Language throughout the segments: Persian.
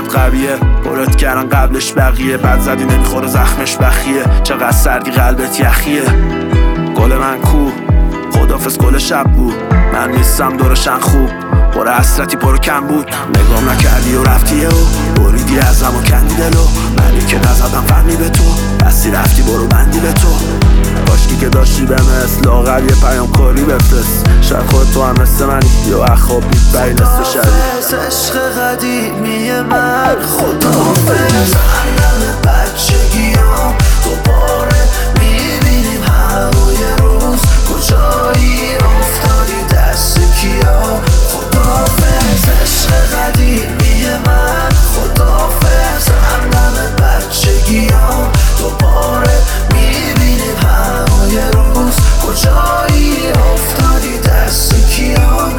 قویه، پرت کردن قبلش بقیه، بد زدی نمیخوره زخمش بخیه، چقدر سردی قلبت یخیه. گل من کو خدافز گل شب بود، من نیستم دورشن خوب، پر حسرتی پر کم بود. نگام نکردی و رفتی و بریدی ازم و کندی دلو، منی که نزدم فهمی به تو، بستی رفتی برو بندی به تو. کاشکی که داشتی به مثل لاغر یه پیام کاری بفرست، شاید خود تو هم مثل منی یا اخواب میبری نصف شدی. خداحافظ عشق قدیمی من، خداحافظ علم بچگیام، دوباره میبینیم هوای روز، کجایی افتادی دست کیا. خداحافظ عشق قدیمی من، خداحافظ علم بچگیام، دوباره میبینیم هوای روز، کجایی افتادی دست کیا.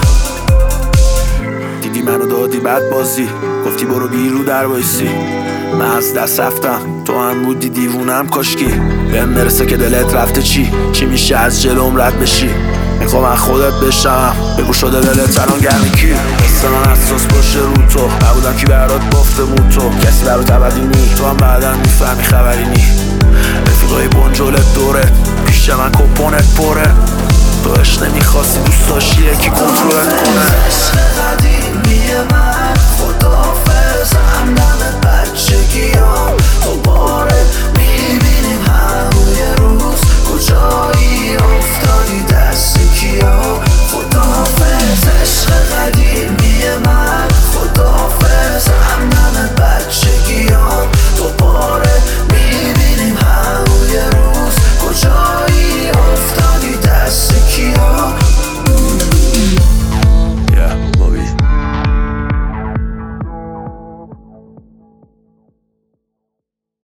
دیدی منو دادی بد بازی، گفتی برو بیرو در بایستی، من از دست رفتم تو هم بودی دیوونم. کاشکی بهم مرسه که دلت رفته چی میشه از جلوم رد بشی. میخوام از خودت بشم بگو شده دلت الان گرمی کی، مثل من اساس باشه رو تو، نبودم کی برات بافته بود تو، کسی برات ابدی نی، تو هم بعدم میفهمی خبری نی. رفیقای بنجلت دوره پیش من کپونت پره،